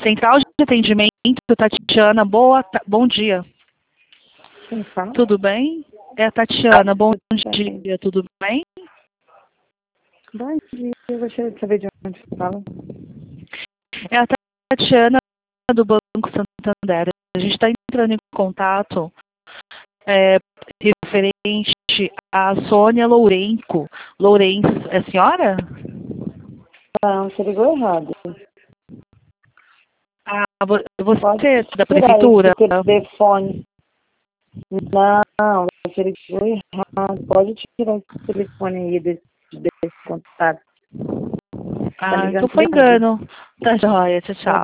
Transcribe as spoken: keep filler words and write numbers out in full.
Central de Atendimento, Tatiana, boa, ta- bom dia. Quem fala? Tudo bem? É a Tatiana, bom dia, tudo bem? Bom dia, eu gostaria de saber de onde você fala. É a Tatiana do Banco Santander. A gente está entrando em contato é, referente a Sônia Lourenco. Lourenço, é a senhora? Não, você ligou errado. Ah, vo- você Pode é da tirar prefeitura? esse telefone. Não, você ligou errado. Pode tirar esse telefone aí desse, desse contato. Tá Ah, então ligando foi de onde? engano. Tá joia, tchau, Tá tchau.